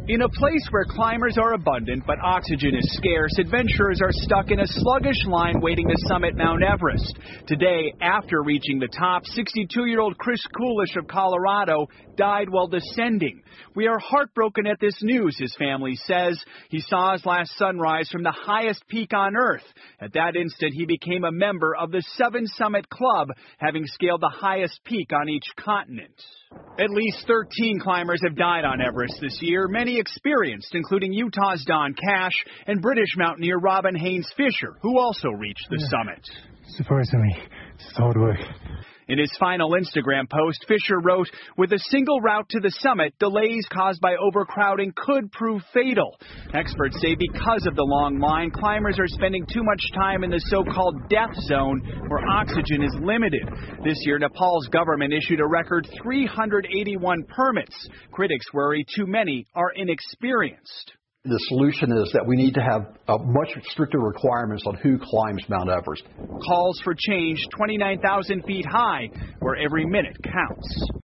In a place where climbers are abundant but oxygen is scarce, adventurers are stuck in a sluggish line waiting to summit Mount Everest. Today, after reaching the top, 62-year-old Chris Coolish of Colorado died while descending. We are heartbroken at this news, his family says. He saw his last sunrise from the highest peak on Earth. At that instant, he became a member of the Seven Summit Club, having scaled the highest peak on each continent. At least 13 climbers have died on Everest this year, many experienced, including Utah's Don Cash and British mountaineer Robin Haynes Fisher, who also reached the summit. Surprisingly, it's hard work. In his final Instagram post, Fisher wrote, "With a single route to the summit, delays caused by overcrowding could prove fatal." Experts say because of the long line, climbers are spending too much time in the so-called death zone where oxygen is limited. This year, Nepal's government issued a record 381 permits. Critics worry too many are inexperienced. The solution is that we need to have much stricter requirements on who climbs Mount Everest. Calls for change 29,000 feet high, where every minute counts.